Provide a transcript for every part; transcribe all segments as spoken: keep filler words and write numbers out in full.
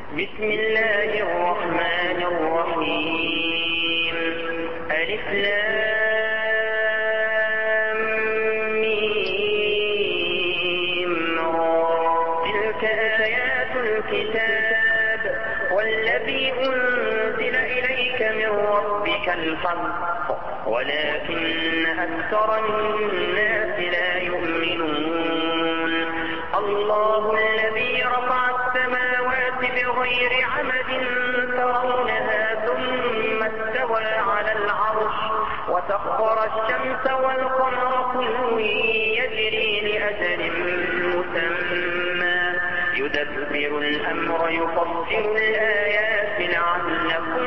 بسم الله الرحمن الرحيم. ألف لام ميم را. تلك آيات الكتاب والذي أنزل إليك من ربك الحق ولكن أكثر الناس لا يؤمنون. الله الذي رفع السماوات بغير عمد ترونها ثم استوى على العرش وسخر الشمس والقمر كل يجري لأجل مسمى يدبر الأمر يفصل الآيات لعلكم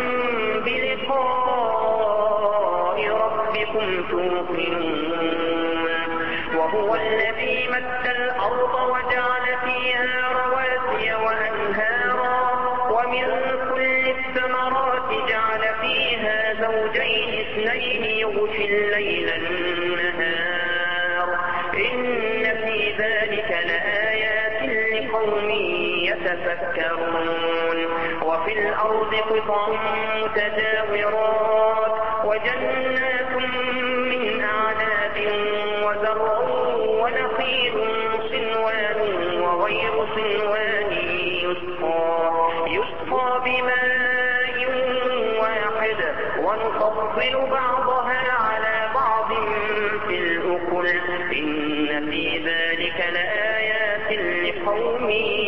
بلقاء ربكم توقنون. وهو الذي مد الأرض وجعل فيها رواسي وأنهارا ومن كل الثمرات جعل فيها زوجين اثنين يغشي الليل النهار إن في ذلك لآيات لقوم يتفكرون. وفي الأرض قطع متجاورات وجنات من أعناب وزرع ونخيل صنوان وغير صنوان يسقى يسقى بماء واحد ونفضل بعضها على بعض في الأكل إن في ذلك لآيات لقوم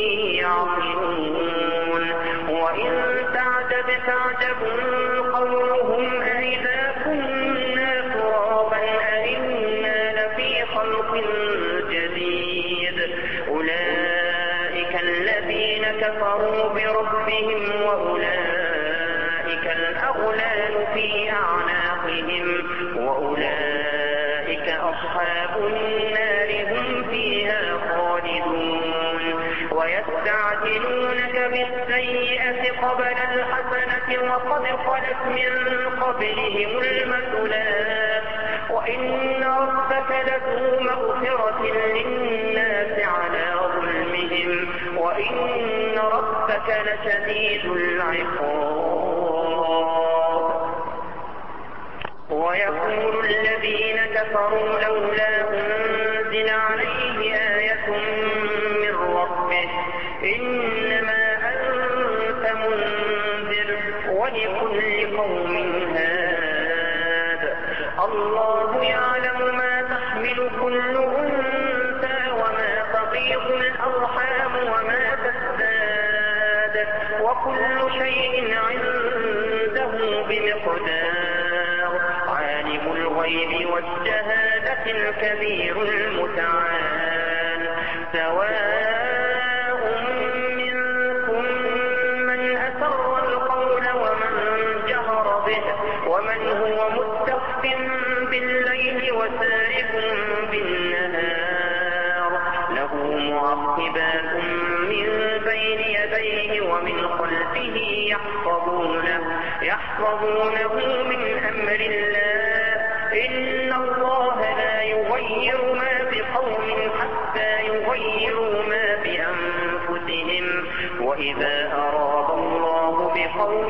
يعقلون. وإن تعجب تعجب قولهم أإذا كنا ترابا أإنا لفي خلق جديد. أولئك الذين كفروا بربهم وأولئك الأغلال في أعناقهم وأولئك أصحاب النار هم فيها خالدون. ويستعجلونك بالسيئة قبل الحسنة وقد خلت من قبلهم المثلات وإن ربك لذو مغفرة للناس على ظلمهم وإن ربك لشديد العقاب. ويقول الذين كفروا لولا أنزل عليه آية من ربه إنما أنت منذر ولكل قوم هاد. الله يعلم ما تحمل كل أنثى وما تغيض الأرحام وما تزداد وكل شيء عنده بمقدار. عالم الغيب والشهادة الكبير المتعال. سواء منكم من أسر القول ومن جهر به ومن هو مستخف بالليل وسارق بالنهار له معقبات من بين يديه ومن خلفه يحفظونه يحفظونه من أمر الله إن الله لا يغير ما بقوم حتى يغيروا ما بأنفسهم وإذا أراد الله بقوم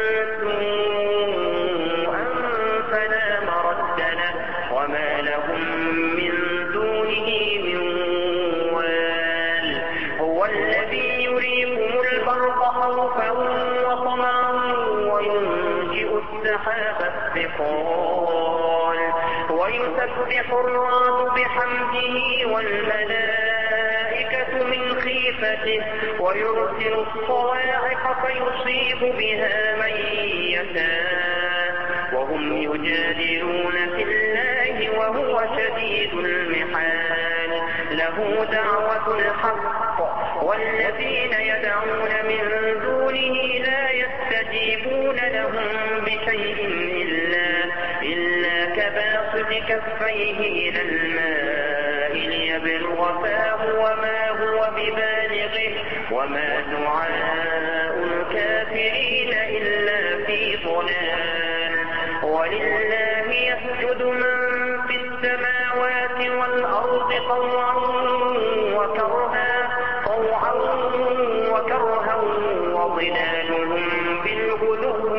سوءا فلا مرد له وما لهم من دونه من وال. هو الذي يريكم البرق خوفا وطمعا وينشئ السحاب الثقال ويسبح الرعد بحمده والملائكة من خيفته ويرسل الصواعق فيصيب بها من يشاء وهم يجادلون في الله وهو شديد المحال. له دعوة الحق والذين يدعون من دونه لا يستجيبون لهم بشيء إلا إلا كباسط كفيه إلى الماء ليبلغ فاه وما هو ببالغه وما دعاء الكافرين إلا في ضلال. ولله يسجد من في السماوات والأرض طوعا وكرها طوعا وكرها وظلالهم بالغدو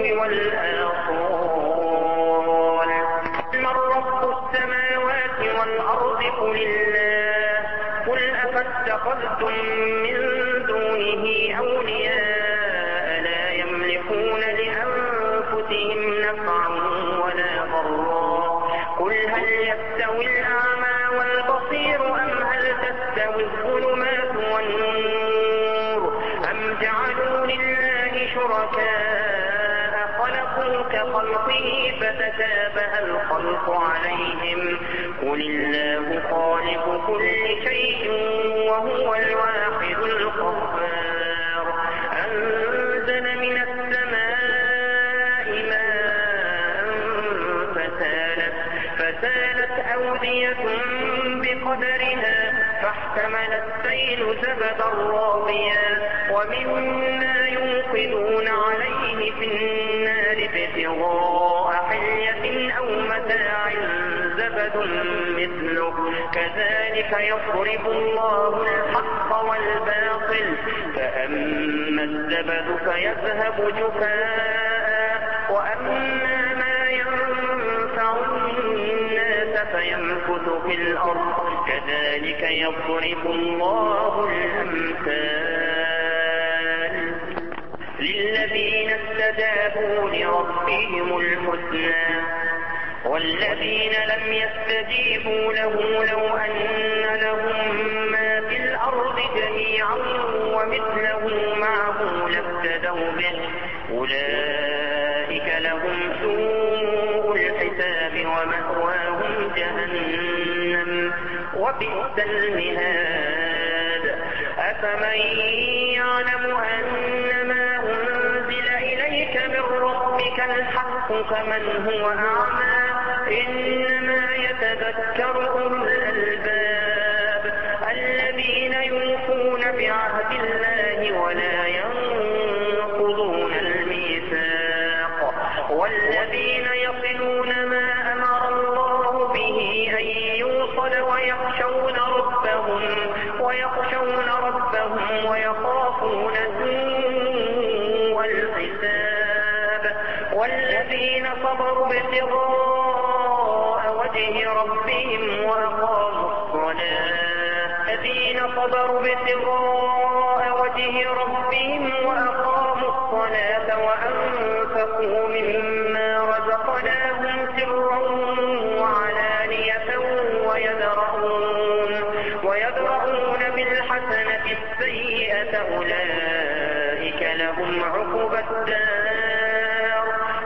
والآصال. من رب السماوات والأرض قل الله قل أفاتخذتم من دونه أولياء لا يملكون لأنفسهم نفعا ولا ضرا قل هل يستوي الأعمى والبصير أم هل تستوي الظلمات والنور أم جعلوا لله شركاء خلقوا كخلقه فتشابه الخلق عليهم قل الله خالق كل شيء وهو الواحد القهار. أنزل من السماء ماء فسالت, فسالت أودية بقدرها فاحتمل السيل زبدا رابيا ومما يوقدون عليه في النار ابتغاء حلية أو متاع زبد مثله كذلك يضرب الله الحق والباطل فأما الزبد فيذهب جفاء وأما ما ينفع الناس فيمكث في الأرض كذلك يضرب الله الأمثال. للذين استجابوا لربهم الحسنى والذين لم يستجيبوا له لو أن لهم ما في الأرض جميعا ومثله معه لافتدوا به أولئك لهم سوء الحساب ومأواهم جهنم وبئس المهاد. أفمن يعلم أنما أنزل إليك من ربك الحق كمن هو أعمى إنما يتذكر أولو الألباب الذين يوفون بعهد الله ولا ينقضون الميثاق والذين يصلون ما أمر الله به أن يوصل ويخشون ربهم ويخشون ربهم ويخافون سوء الحساب والذين صبروا ابتغاء وجه ربهم وأقاموا الصلاة الذين صبروا ابتغاء وجه ربهم وأقاموا الصلاة وأنفقوا مما رزقناهم سرا وعلانية ويدرؤون ويدرؤون بالحسنة السيئة أولئك لهم عقبى الدار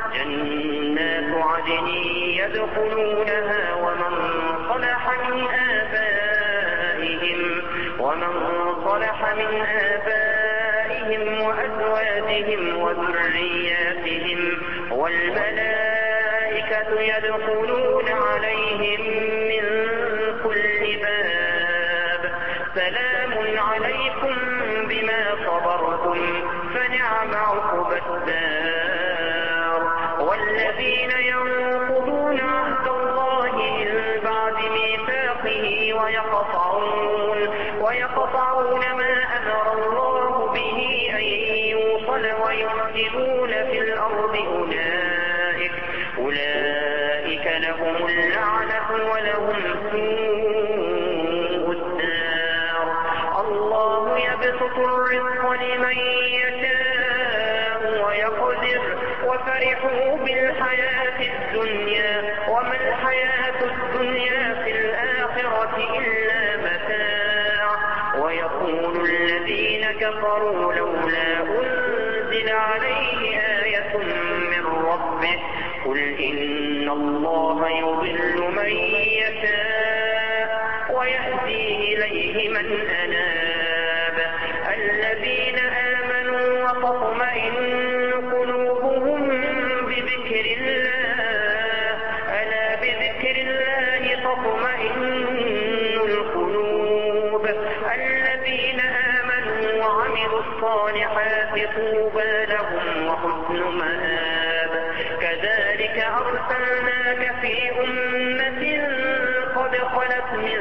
جنات عدن يدخلونها ومن صلح من آبائهم ومن صلح من آبائهم وأزواجهم وذرياتهم والملائكة يدخلون عليهم من كل باب سلام عليكم بما صبرتم فنعم عقبى الدار. والذين ينقضون عهد الله من بعد ميثاقه ويقطعون ويقطعون ما أمر الله به أن يوصل ويفسدون في الأرض أولئك أولئك لهم اللعنة ولهم سوء الدار. الله يبسط الرزق لمن يشاء ويقدر وفرحوا بالحياة الدنيا وما الحياة الدنيا في الآخرة إلا متاع. ويقول الذين كفروا لولا أنزل عليه آية من ربه قل إن الله يضل من يشاء ويهدي إليه من أناب. الذين آمنوا وتطمئن قلوبهم بذكر الله ألا بذكر الله تطمئن القلوب. الذين آمنوا وعملوا الصالحات طوبى لهم وحسن مآب. كذلك أرسلناك في أمة قد خلت من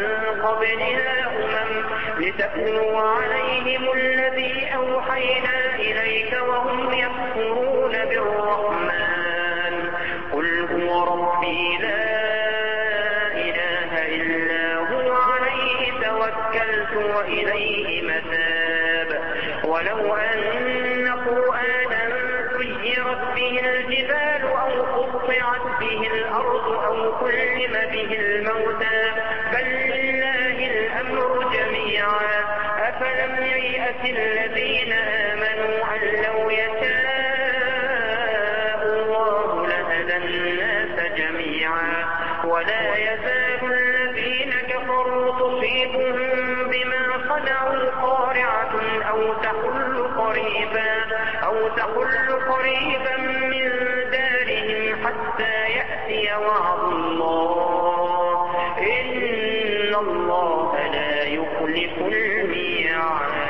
قبلها أمم لتتلو عليهم الذي أوحينا إليك وهم يكفرون بالرحمن قل هو ربي لا إله إلا هو عليه توكلت وإليه متاب ولو أن قرآنا سيرت به الجبال أو قطعت به الأرض أو كلم به الموتى بل لله الأمر جميعا أفلم ييأس الذين آمنوا أن لو يشاء الله لهدى الناس جميعا ولا يزال الذين كفروا تصيبهم بما صنعوا قارعة أو تحل قريبا أو تحل قريبا من دارهم حتى يأتي وعد الله إن الله لا يخلف الميعاد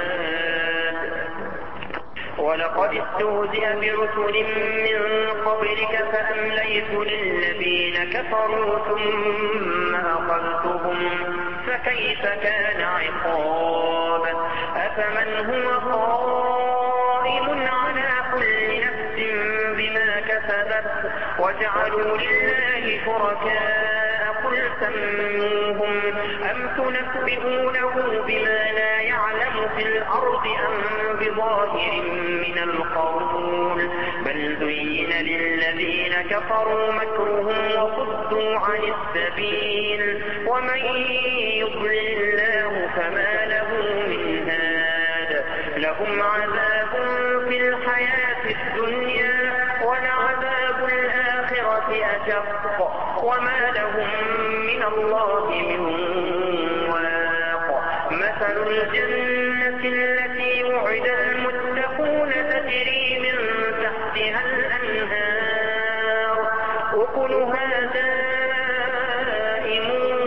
ولقد استهزئ برسل من قبلك فأمليت للذين كفروا ثم أخذتهم فكيف كان عقاب أفمن هو قائم على كل نفس بما كسبت وجعلوا لله شركاء قل سموهم أم تنبئونه بما لا يعلم في الأرض أم بظاهر من القول بل زين للذين كفروا مكرهم وصدوا عن السبيل ومن يضلل الله فما له من هاد لهم عذاب في الحياة الدنيا ولعذاب الآخرة أشق وما لهم من الله من واق مثل الجنة التي وعد المتقون تجري من تحتها الأنهار أكلها دائم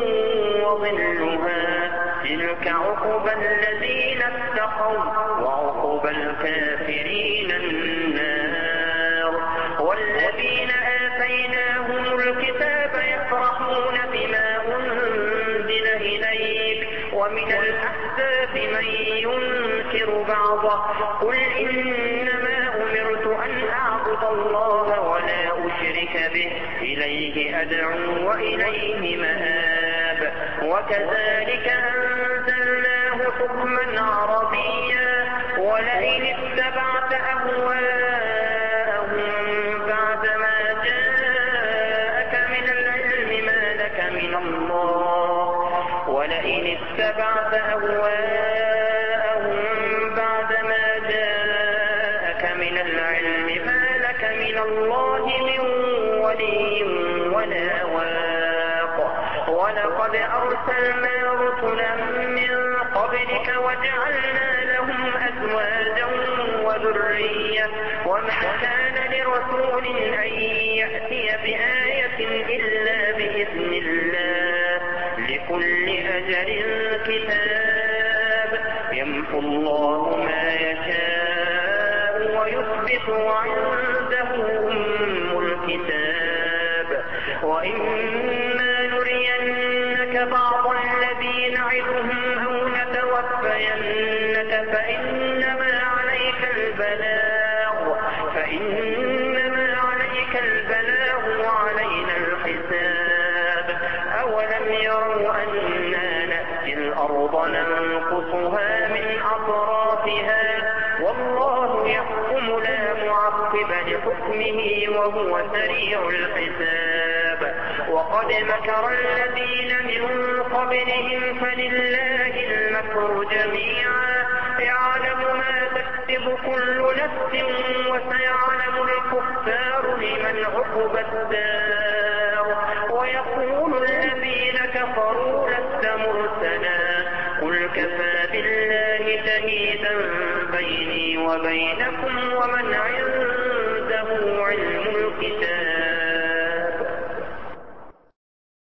وظلها تلك عقبى الذين اتقوا وعقبى الكافرين النار والذين آتيناهم الكتاب يفرحون بما أنزل إليك ومن الأحزاب من ينكر بعضه قل إنما أمرت أن أعبد الله ولا أشرك به إليه أدعو وإليه مآب وكذلك أنزلناه حكما عربيا ولئن اتبعت أهواءهم بعدما جاءك من العلم ما لك من الله ولئن اتبعت أهواءهم بعدما جاءك من العلم ما لك من الله من ولي ولا واق ولقد أرسلنا رسلا من قبلك وجعلنا لهم أزواجا وذرية وما كان لرسول أن يأتي بآية إلا بإذن الله لكل أجل كتاب يمحو الله ما يشاء ويثبت وعنده أم الكتاب وإما نرينك بعض الذي نعدهم أو نتوفينك فإنما عليك البلاغ فإنما عليك البلاغ وعلينا الحساب أولم يروا أنا نأتي الأرض ننقصها من أطرافها والله يحكم لا معقب لحكمه وهو سريع الحساب وقد مكر الذين من قبلهم فلله المكر جميعا يعلم ما تكسب كل نفس وسيعلم الكفار لمن عقبى الدار ويقول الذين كفروا لست مرسلا قل كفى بالله شهيدا بيني وبينكم ومن عنده علم الكتاب